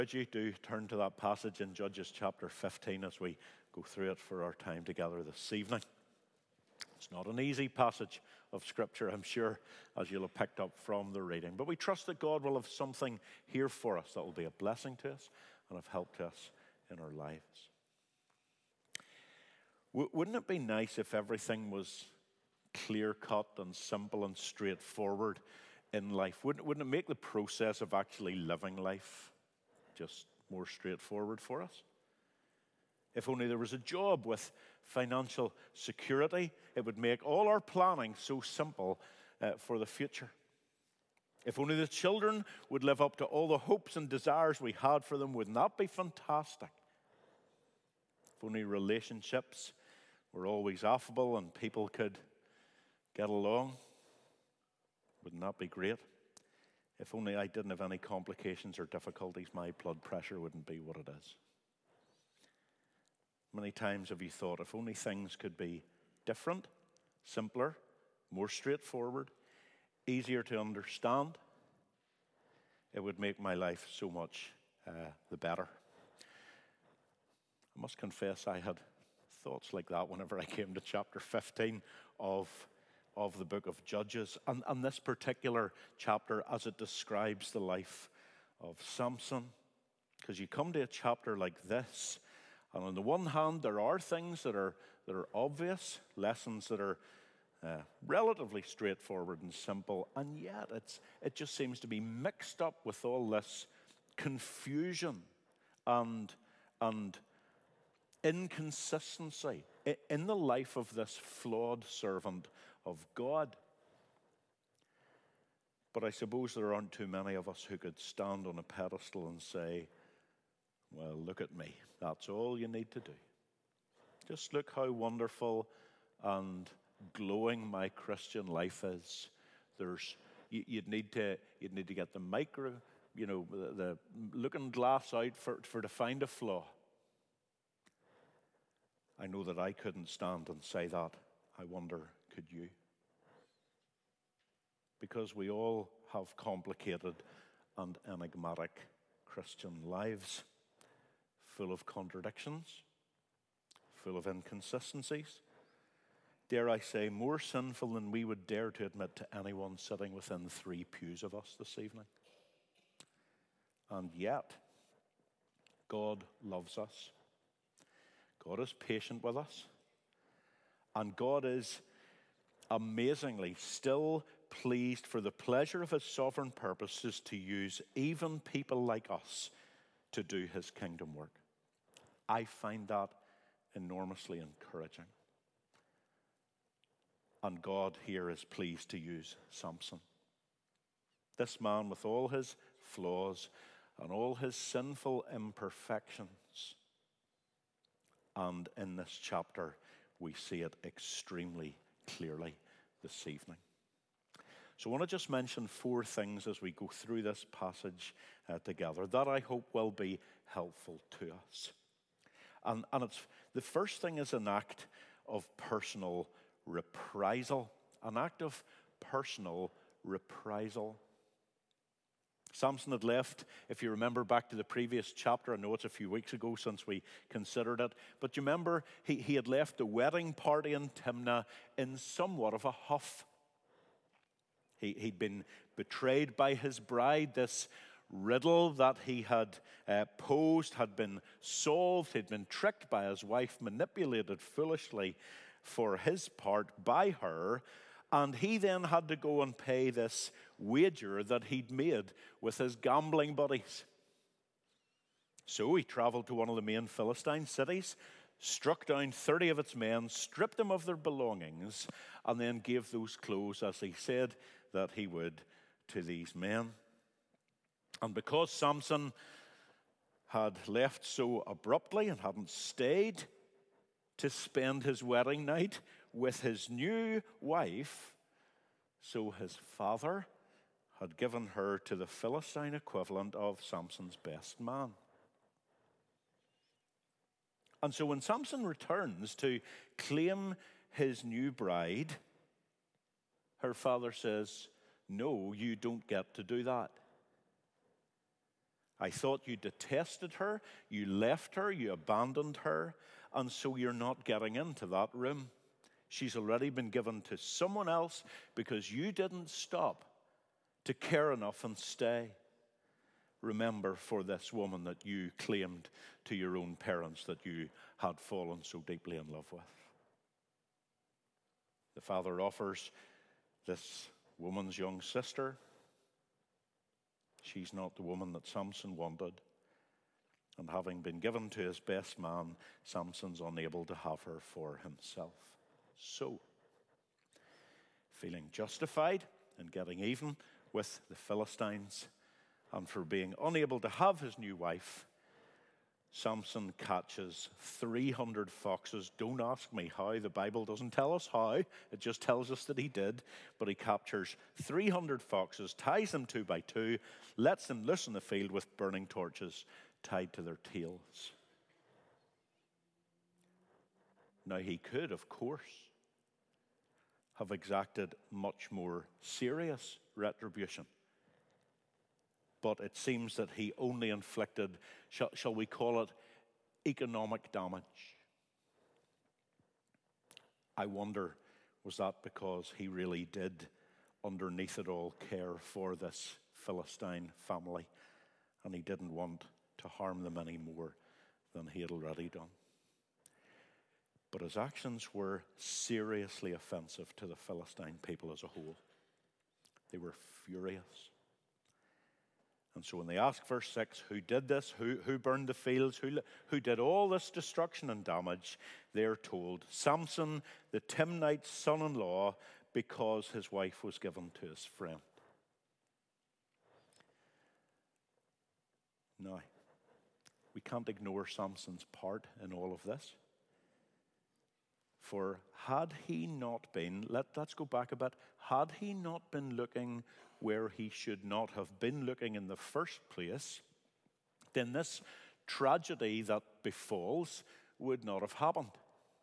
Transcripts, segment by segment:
Would you do turn to that passage in Judges chapter 15 as we go through it for our time together this evening? It's not an easy passage of Scripture, I'm sure, as you'll have picked up from the reading. But we trust that God will have something here for us that will be a blessing to us and of help to us in our lives. Wouldn't it be nice if everything was clear-cut and simple and straightforward in life? Wouldn't it make the process of actually living life just more straightforward for us? If only there was a job with financial security, it would make all our planning so simple for the future. If only the children would live up to all the hopes and desires we had for them, wouldn't that be fantastic? If only relationships were always affable and people could get along, wouldn't that be great? If only I didn't have any complications or difficulties, my blood pressure wouldn't be what it is. Many times have you thought, if only things could be different, simpler, more straightforward, easier to understand, it would make my life so much the better. I must confess I had thoughts like that whenever I came to chapter 15 of the book of Judges. And this particular chapter as it describes the life of Samson. Because you come to a chapter like this, and on the one hand, there are things that are obvious, lessons that are relatively straightforward and simple, and yet it just seems to be mixed up with all this confusion and inconsistency in the life of this flawed servant of God. But I suppose there aren't too many of us who could stand on a pedestal and say, well, look at me. That's all you need to do. Just look how wonderful and glowing my Christian life is. You'd need to get the the looking glass out for to find a flaw. I know that I couldn't stand and say that. I wonder, could you? Because we all have complicated and enigmatic Christian lives, full of contradictions, full of inconsistencies. Dare I say, more sinful than we would dare to admit to anyone sitting within 3 pews of us this evening. And yet, God loves us. God is patient with us. And God is amazingly still pleased for the pleasure of his sovereign purposes to use even people like us to do his kingdom work. I find that enormously encouraging. And God here is pleased to use Samson. This man with all his flaws and all his sinful imperfections. And in this chapter, we see it extremely clearly this evening. So I want to just mention 4 things as we go through this passage together that I hope will be helpful to us. And it's the first thing is an act of personal reprisal. An act of personal reprisal. Samson had left, if you remember back to the previous chapter, I know it's a few weeks ago since we considered it, but you remember he had left the wedding party in Timnah in somewhat of a huff. He'd been betrayed by his bride. This riddle that he had posed had been solved. He'd been tricked by his wife, manipulated foolishly for his part by her. And he then had to go and pay this wager that he'd made with his gambling buddies. So he traveled to one of the main Philistine cities, struck down 30 of its men, stripped them of their belongings, and then gave those clothes, as he said that he would, to these men. And because Samson had left so abruptly and hadn't stayed to spend his wedding night with his new wife, so his father had given her to the Philistine equivalent of Samson's best man. And so when Samson returns to claim his new bride, her father says, no, you don't get to do that. I thought you detested her, you left her, you abandoned her, and so you're not getting into that room. She's already been given to someone else because you didn't stop to care enough and stay. Remember for this woman that you claimed to your own parents that you had fallen so deeply in love with. The father offers this woman's young sister. She's not the woman that Samson wanted. And having been given to his best man, Samson's unable to have her for himself. So, feeling justified in getting even with the Philistines, and for being unable to have his new wife, Samson catches 300 foxes. Don't ask me how. The Bible doesn't tell us how. It just tells us that he did. But he captures 300 foxes, ties them 2 by 2, lets them loose in the field with burning torches tied to their tails. Now he could, of course, have exacted much more serious retribution. But it seems that he only inflicted, shall we call it, economic damage. I wonder, was that because he really did, underneath it all, care for this Philistine family, and he didn't want to harm them any more than he had already done? But his actions were seriously offensive to the Philistine people as a whole. They were furious. And so when they ask, verse 6, who did this, who burned the fields, who did all this destruction and damage, they're told, Samson, the Timnite's son-in-law, because his wife was given to his friend. Now, we can't ignore Samson's part in all of this. For had he not been, let's go back a bit, had he not been looking where he should not have been looking in the first place, then this tragedy that befalls would not have happened.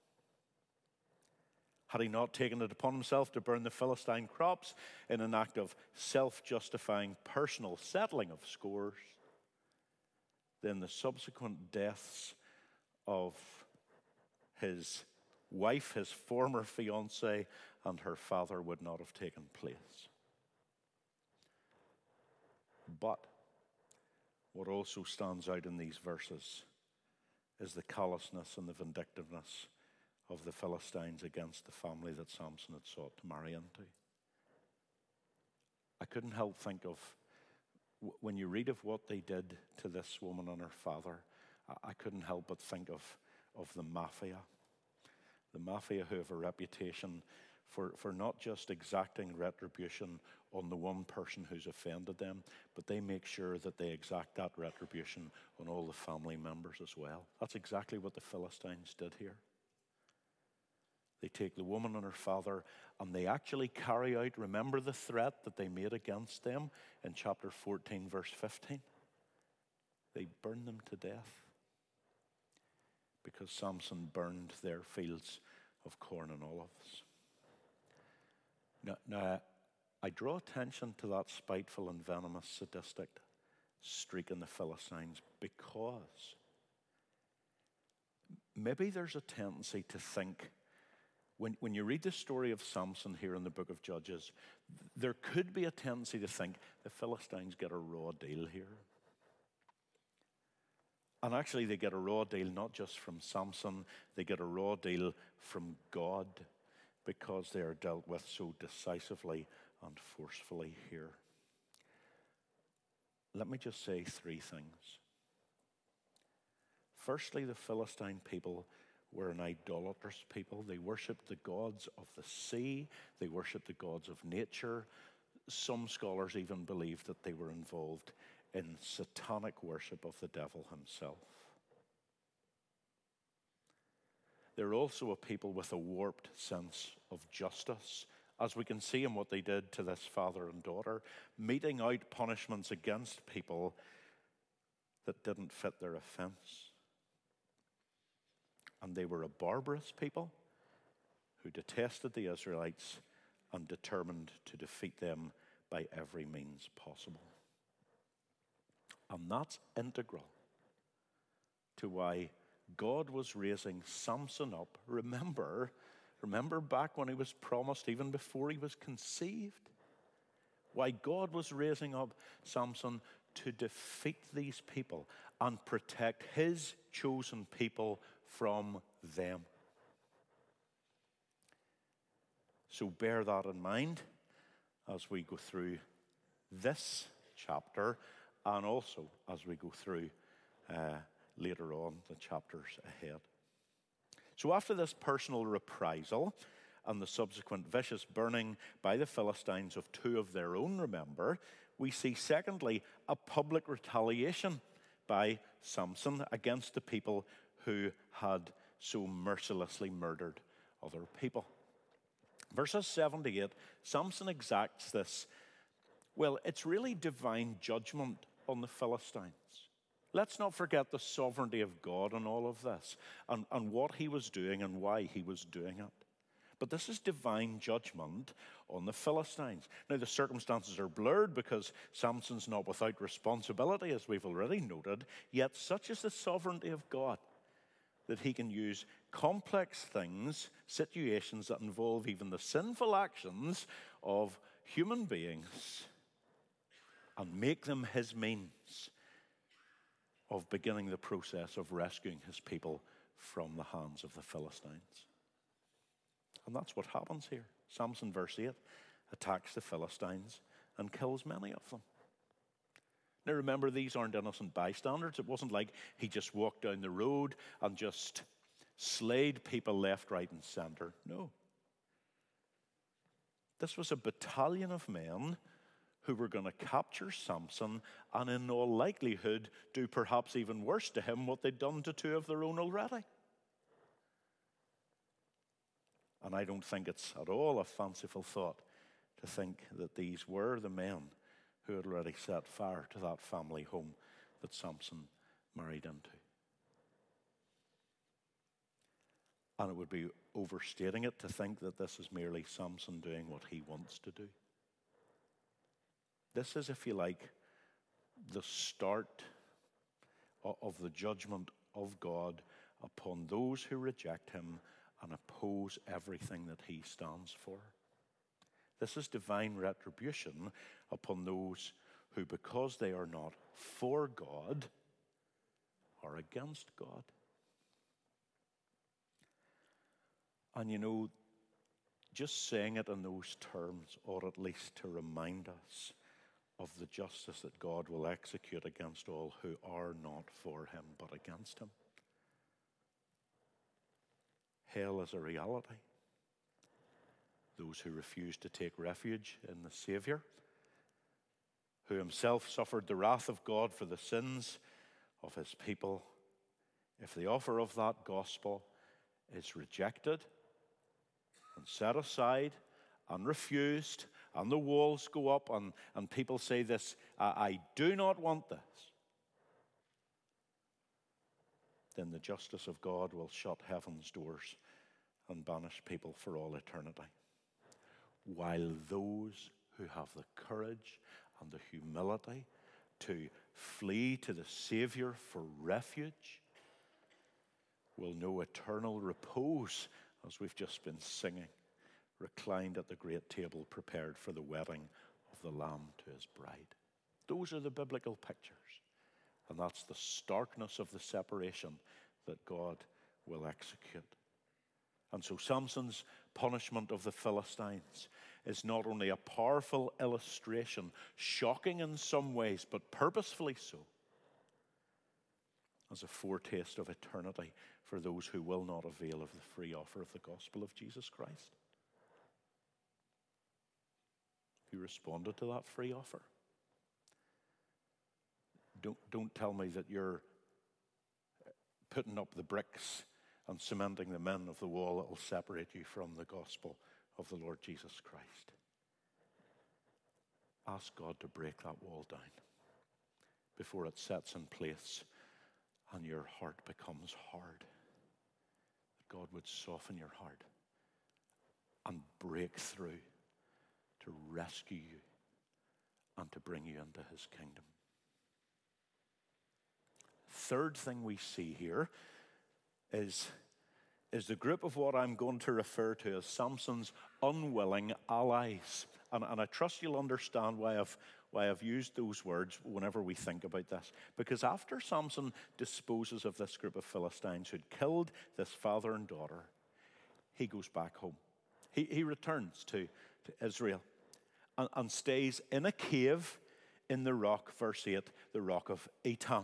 Had he not taken it upon himself to burn the Philistine crops in an act of self-justifying personal settling of scores, then the subsequent deaths of his wife, his former fiancée, and her father would not have taken place. But what also stands out in these verses is the callousness and the vindictiveness of the Philistines against the family that Samson had sought to marry into. I couldn't help think of, when you read of what they did to this woman and her father, I couldn't help but think of the mafia. The mafia, who have a reputation for not just exacting retribution on the one person who's offended them, but they make sure that they exact that retribution on all the family members as well. That's exactly what the Philistines did here. They take the woman and her father, and they actually carry out, remember the threat that they made against them in chapter 14, verse 15? They burn them to death because Samson burned their fields of corn and olives. Now, I draw attention to that spiteful and venomous sadistic streak in the Philistines because maybe there's a tendency to think, when you read the story of Samson here in the book of Judges, there could be a tendency to think the Philistines get a raw deal here. And actually they get a raw deal not just from Samson, they get a raw deal from God, because they are dealt with so decisively and forcefully here. Let me just say 3 things. Firstly, the Philistine people were an idolatrous people. They worshipped the gods of the sea. They worshipped the gods of nature. Some scholars even believe that they were involved in satanic worship of the devil himself. They're also a people with a warped sense of justice, as we can see in what they did to this father and daughter, meting out punishments against people that didn't fit their offense. And they were a barbarous people who detested the Israelites and determined to defeat them by every means possible. And that's integral to why God was raising Samson up. Remember back when he was promised, even before he was conceived, why God was raising up Samson to defeat these people and protect his chosen people from them. So bear that in mind as we go through this chapter, and also as we go through later on the chapters ahead. So after this personal reprisal and the subsequent vicious burning by the Philistines of two of their own, remember, we see secondly a public retaliation by Samson against the people who had so mercilessly murdered other people. Verses 7 to 8, Samson exacts this. Well, it's really divine judgment on the Philistines. Let's not forget the sovereignty of God in all of this, and what he was doing and why he was doing it. But this is divine judgment on the Philistines. Now, the circumstances are blurred because Samson's not without responsibility, as we've already noted, yet such is the sovereignty of God that he can use complex things, situations that involve even the sinful actions of human beings, and make them his means of beginning the process of rescuing his people from the hands of the Philistines. And that's what happens here. Samson, verse 8, attacks the Philistines and kills many of them. Now remember, these aren't innocent bystanders. It wasn't like he just walked down the road and just slayed people left, right, and center. No. This was a battalion of men who were going to capture Samson and in all likelihood do perhaps even worse to him what they'd done to two of their own already. And I don't think it's at all a fanciful thought to think that these were the men who had already set fire to that family home that Samson married into. And it would be overstating it to think that this is merely Samson doing what he wants to do. This is, if you like, the start of the judgment of God upon those who reject him and oppose everything that he stands for. This is divine retribution upon those who, because they are not for God, are against God. And you know, just saying it in those terms ought at least to remind us of the justice that God will execute against all who are not for him but against him. Hell is a reality. Those who refuse to take refuge in the Savior, who himself suffered the wrath of God for the sins of his people, if the offer of that gospel is rejected and set aside and refused, and the walls go up and people say this, I do not want this, then the justice of God will shut heaven's doors and banish people for all eternity. While those who have the courage and the humility to flee to the Savior for refuge will know eternal repose, as we've just been singing, reclined at the great table prepared for the wedding of the Lamb to his bride. Those are the biblical pictures. And that's the starkness of the separation that God will execute. And so Samson's punishment of the Philistines is not only a powerful illustration, shocking in some ways, but purposefully so, as a foretaste of eternity for those who will not avail of the free offer of the gospel of Jesus Christ. You responded to that free offer. Don't tell me that you're putting up the bricks and cementing the men of the wall that will separate you from the gospel of the Lord Jesus Christ. Ask God to break that wall down before it sets in place and your heart becomes hard. That God would soften your heart and break through to rescue you and to bring you into his kingdom. third thing we see here is the group of what I'm going to refer to as Samson's unwilling allies. And I trust you'll understand why I've used those words whenever we think about this. Because after Samson disposes of this group of Philistines who'd killed this father and daughter, he goes back home. He returns to Israel and stays in a cave in the rock, verse 8, the rock of Etam.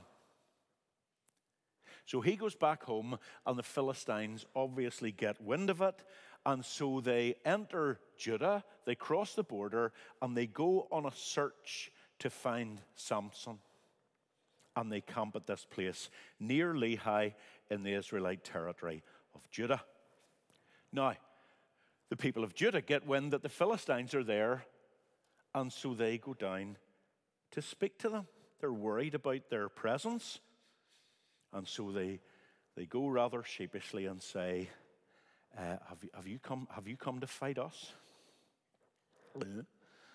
So he goes back home, and the Philistines obviously get wind of it, and so they enter Judah, they cross the border, and they go on a search to find Samson. And they camp at this place near Lehi in the Israelite territory of Judah. Now, the people of Judah get wind that the Philistines are there, and so they go down to speak to them. They're worried about their presence. And so they go rather sheepishly and say, have you come to fight us? And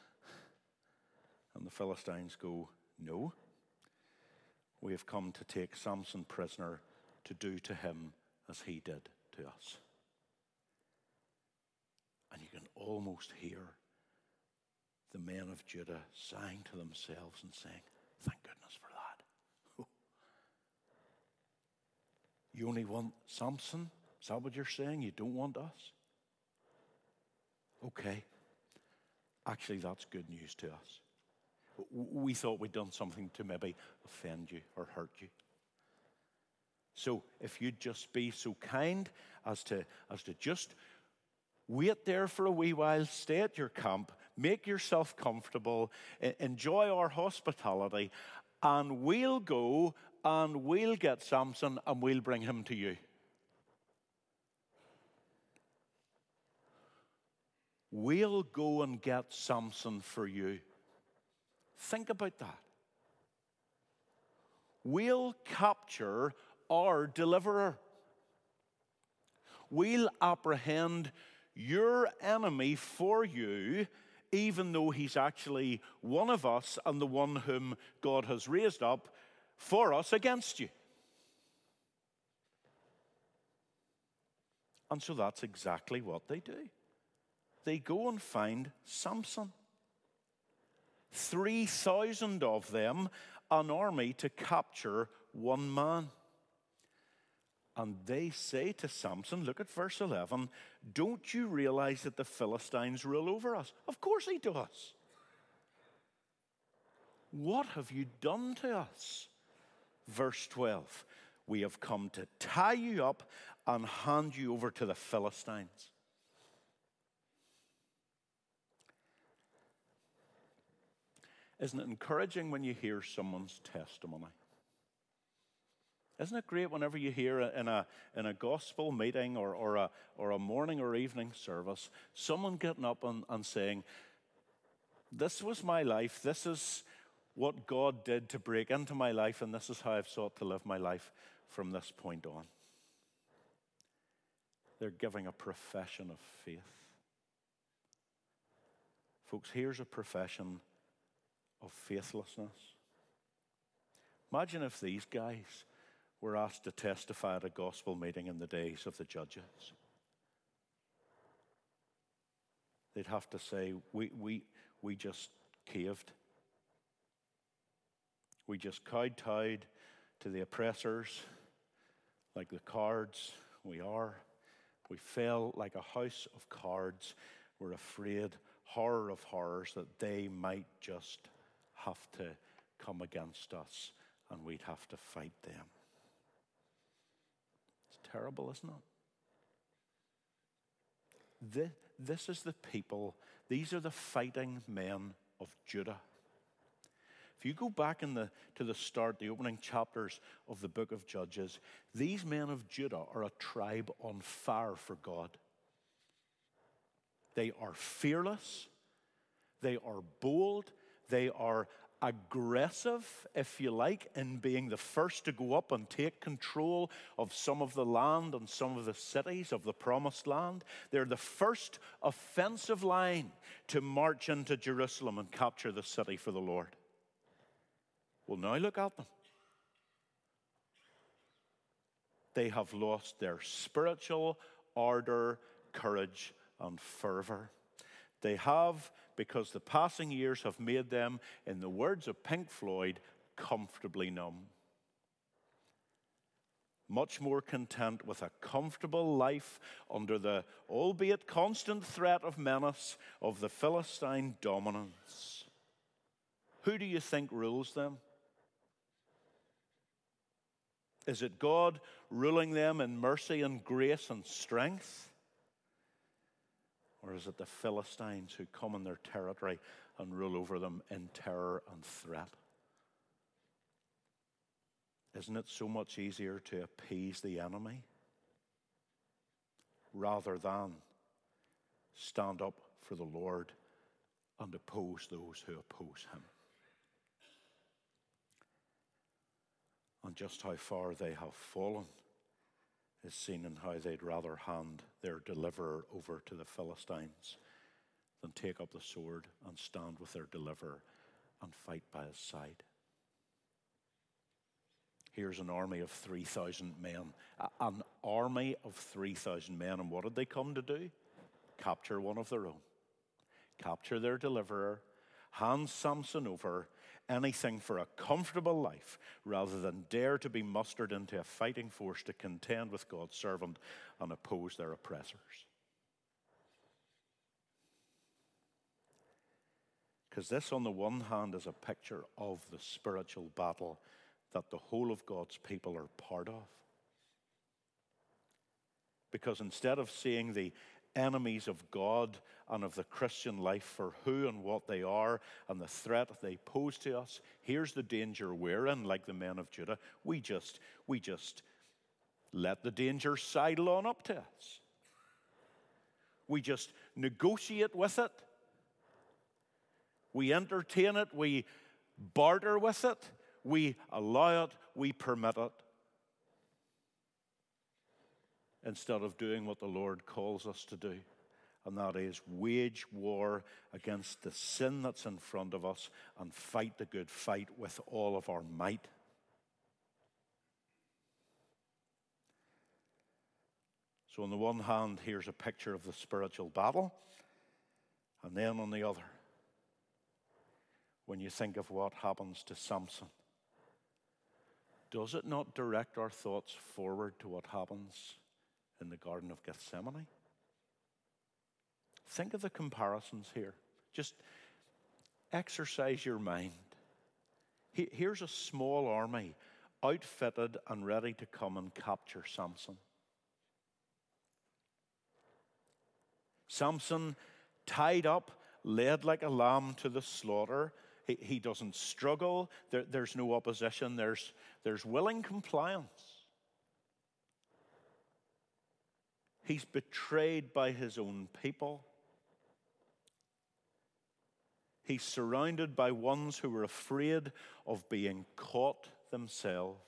the Philistines go, no. We have come to take Samson prisoner to do to him as he did to us. And you can almost hear the men of Judah sighing to themselves and saying, thank goodness for that. You only want Samson? Is that what you're saying? You don't want us? Okay. Actually, that's good news to us. We thought we'd done something to maybe offend you or hurt you. So if you'd just be so kind as to just wait there for a wee while, stay at your camp, make yourself comfortable, enjoy our hospitality, and we'll go and we'll get Samson and we'll bring him to you. We'll go and get Samson for you. Think about that. We'll capture our deliverer. We'll apprehend your enemy for you, even though he's actually one of us and the one whom God has raised up for us against you. And so that's exactly what they do. They go and find Samson. 3,000 of them, an army to capture one man. And they say to Samson, look at verse 11, don't you realize that the Philistines rule over us? Of course he does. What have you done to us? Verse 12, we have come to tie you up and hand you over to the Philistines. Isn't it encouraging when you hear someone's testimony? Isn't it great whenever you hear in a gospel meeting or a morning or evening service, someone getting up and saying, this was my life, this is what God did to break into my life, and this is how I've sought to live my life from this point on. They're giving a profession of faith. Folks, here's a profession of faithlessness. Imagine if these guys were asked to testify at a gospel meeting in the days of the judges. They'd have to say, we just caved. We just kowtowed to the oppressors like the cards we are. We fell like a house of cards. We're afraid, horror of horrors, that they might just have to come against us and we'd have to fight them. It's terrible, isn't it? This is the people, these are the fighting men of Judah. If you go back to the start, the opening chapters of the book of Judges, these men of Judah are a tribe on fire for God. They are fearless. They are bold. They are aggressive, if you like, in being the first to go up and take control of some of the land and some of the cities of the promised land. They're the first offensive line to march into Jerusalem and capture the city for the Lord. Well, now look at them. they have lost their spiritual ardor, courage, and fervor. They have, because the passing years have made them, in the words of Pink Floyd, comfortably numb. Much more content with a comfortable life under the, albeit constant threat of menace, of the Philistine dominance. Who do you think rules them? Is it God ruling them in mercy and grace and strength? Or is it the Philistines who come in their territory and rule over them in terror and threat? Isn't it so much easier to appease the enemy rather than stand up for the Lord and oppose those who oppose him? And just how far they have fallen is seen in how they'd rather hand their deliverer over to the Philistines than take up the sword and stand with their deliverer and fight by his side. Here's an army of 3,000 men. An army of 3,000 men. And what did they come to do? Capture one of their own. Capture their deliverer. Hand Samson over. Anything for a comfortable life rather than dare to be mustered into a fighting force to contend with God's servant and oppose their oppressors. Because this, on the one hand, is a picture of the spiritual battle that the whole of God's people are part of. Because instead of seeing the enemies of God and of the Christian life for who and what they are and the threat they pose to us, here's the danger we're in, like the men of Judah. We just let the danger sidle on up to us. We just negotiate with it. We entertain it. We barter with it. We allow it. We permit it. Instead of doing what the Lord calls us to do, and that is wage war against the sin that's in front of us and fight the good fight with all of our might. So on the one hand, here's a picture of the spiritual battle, and then on the other, when you think of what happens to Samson, does it not direct our thoughts forward to what happens in the Garden of Gethsemane? Think of the comparisons here. Just exercise your mind. Here's a small army outfitted and ready to come and capture Samson. Samson tied up, led like a lamb to the slaughter. He doesn't struggle. There's no opposition. There's willing compliance. He's betrayed by his own people. He's surrounded by ones who are afraid of being caught themselves.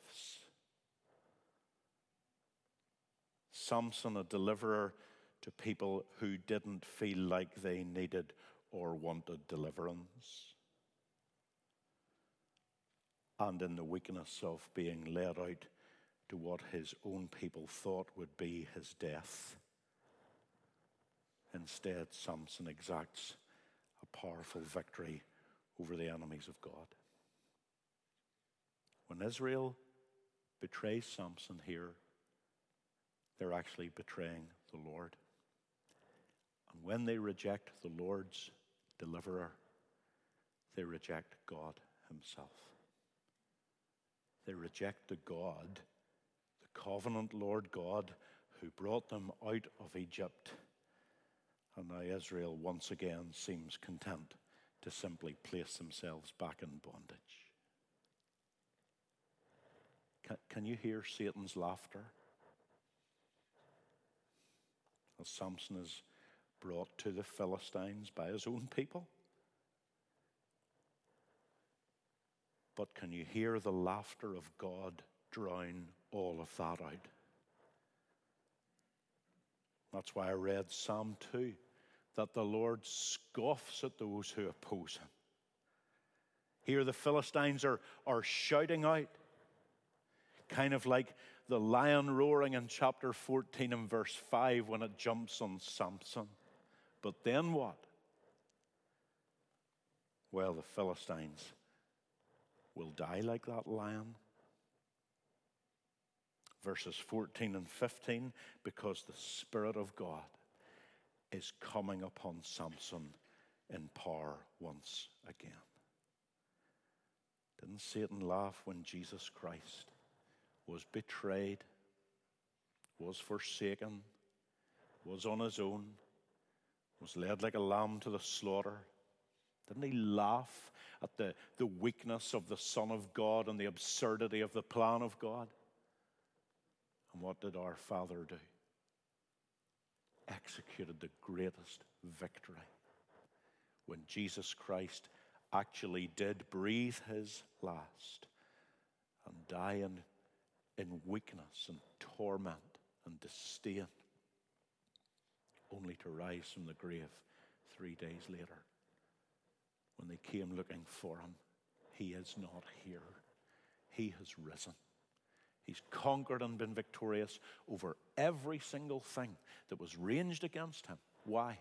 Samson, a deliverer to people who didn't feel like they needed or wanted deliverance. And in the weakness of being led out to what his own people thought would be his death. Instead, Samson exacts a powerful victory over the enemies of God. When Israel betrays Samson here, they're actually betraying the Lord. And when they reject the Lord's deliverer, they reject God himself. They reject the God, the covenant Lord God, who brought them out of Egypt. And now Israel once again seems content to simply place themselves back in bondage. Can you hear Satan's laughter as Samson is brought to the Philistines by his own people? But can you hear the laughter of God drown all of that out? That's why I read Psalm 2, that the Lord scoffs at those who oppose him. Here the Philistines are shouting out, Kind of like the lion roaring in chapter 14 and verse 5 when it jumps on Samson. But then what? Well, the Philistines will die like that lion. Verses 14 and 15, because the Spirit of God is coming upon Samson in power once again. Didn't Satan laugh when Jesus Christ was betrayed, was forsaken, was on his own, was led like a lamb to the slaughter? Didn't he laugh at the weakness of the Son of God and the absurdity of the plan of God? And what did our Father do? Executed the greatest victory when Jesus Christ actually did breathe his last and die in weakness and torment and disdain, only to rise from the grave 3 days later. When they came looking for him, he is not here. He has risen. He's conquered and been victorious over every single thing that was ranged against him. Why?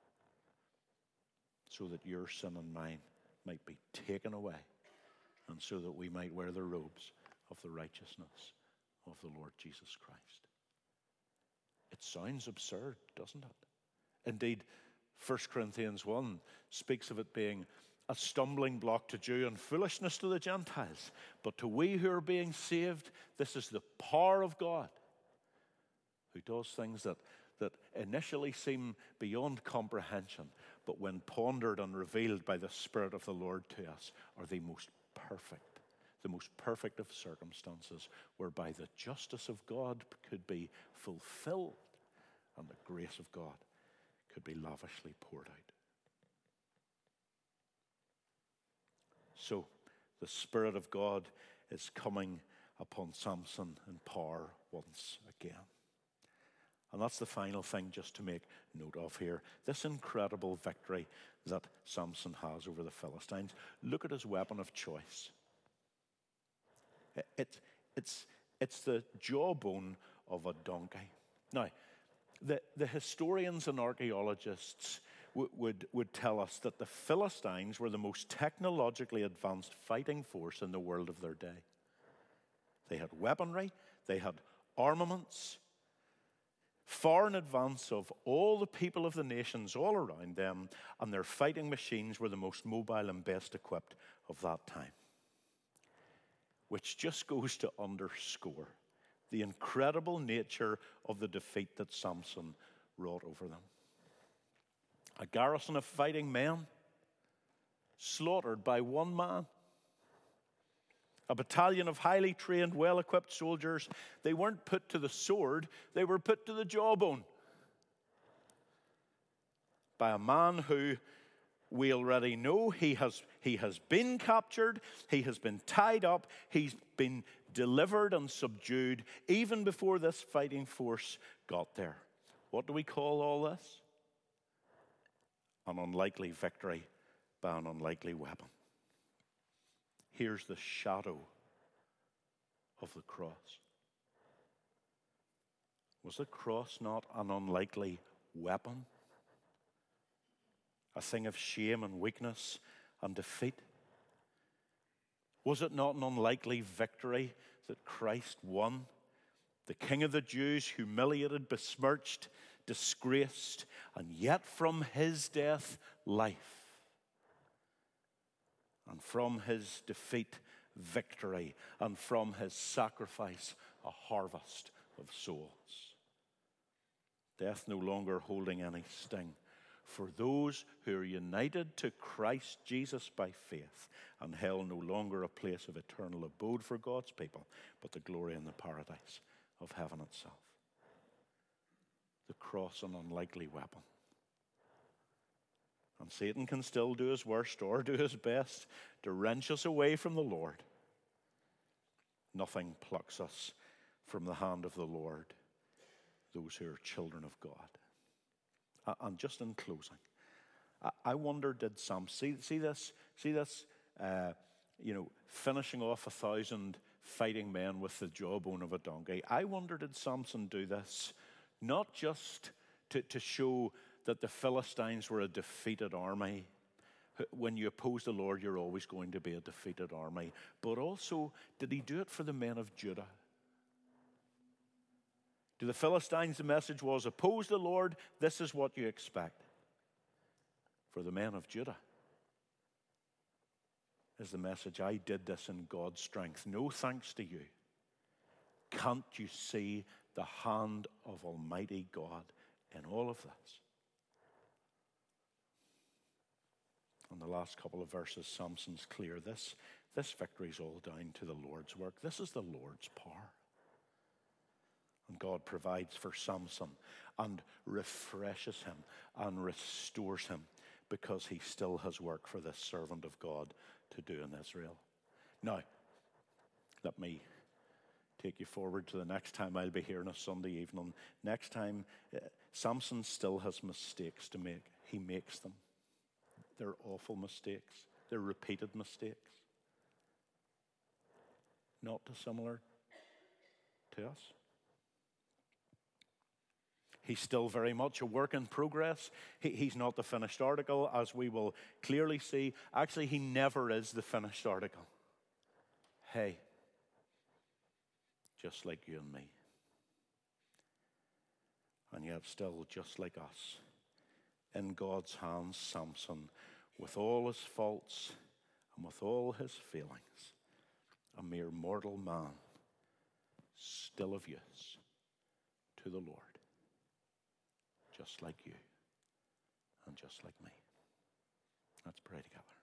So that your sin and mine might be taken away, and so that we might wear the robes of the righteousness of the Lord Jesus Christ. It sounds absurd, doesn't it? Indeed, 1 Corinthians 1 speaks of it being a stumbling block to Jew and foolishness to the Gentiles. But to we who are being saved, this is the power of God, who does things that initially seem beyond comprehension, but when pondered and revealed by the Spirit of the Lord to us, are the most perfect of circumstances, whereby the justice of God could be fulfilled and the grace of God could be lavishly poured out. So, the Spirit of God is coming upon Samson in power once again. And that's the final thing just to make note of here. This incredible victory that Samson has over the Philistines. Look at his weapon of choice. It's the jawbone of a donkey. Now, the historians and archaeologists would tell us that the Philistines were the most technologically advanced fighting force in the world of their day. They had weaponry, they had armaments, far in advance of all the people of the nations all around them, and their fighting machines were the most mobile and best equipped of that time. Which just goes to underscore the incredible nature of the defeat that Samson wrought over them. A garrison of fighting men slaughtered by one man. A battalion of highly trained, well-equipped soldiers. They weren't put to the sword, they were put to the jawbone by a man who we already know he has been captured, he has been tied up, he's been delivered and subdued even before this fighting force got there. What do we call all this? An unlikely victory by an unlikely weapon. Here's the shadow of the cross. Was the cross not an unlikely weapon? A thing of shame and weakness and defeat? Was it not an unlikely victory that Christ won? The King of the Jews, humiliated, besmirched, disgraced, and yet from his death, life. And from his defeat, victory. And from his sacrifice, a harvest of souls. Death no longer holding any sting for those who are united to Christ Jesus by faith, and hell no longer a place of eternal abode for God's people, but the glory and the paradise of heaven itself. The cross, an unlikely weapon. And Satan can still do his worst or do his best to wrench us away from the Lord. Nothing plucks us from the hand of the Lord, those who are children of God. And just in closing, I wonder, did Samson see this? Finishing off 1,000 fighting men with the jawbone of a donkey. I wonder, did Samson do this not just to show that the Philistines were a defeated army? When you oppose the Lord, you're always going to be a defeated army. But also, did he do it for the men of Judah? To the Philistines, the message was, oppose the Lord, this is what you expect. For the men of Judah is the message, I did this in God's strength. No thanks to you. Can't you see the hand of Almighty God in all of this? In the last couple of verses, Samson's clear. This victory is all down to the Lord's work. This is the Lord's power. And God provides for Samson and refreshes him and restores him because he still has work for this servant of God to do in Israel. Now, let me take you forward to the next time I'll be here on a Sunday evening. Next time, Samson still has mistakes to make. He makes them. They're awful mistakes. They're repeated mistakes. Not dissimilar to us. He's still very much a work in progress. He's not the finished article, as we will clearly see. Actually, he never is the finished article. Hey, just like you and me. And yet still just like us. In God's hands, Samson, with all his faults and with all his failings, a mere mortal man, still of use to the Lord. Just like you and just like me. Let's pray together.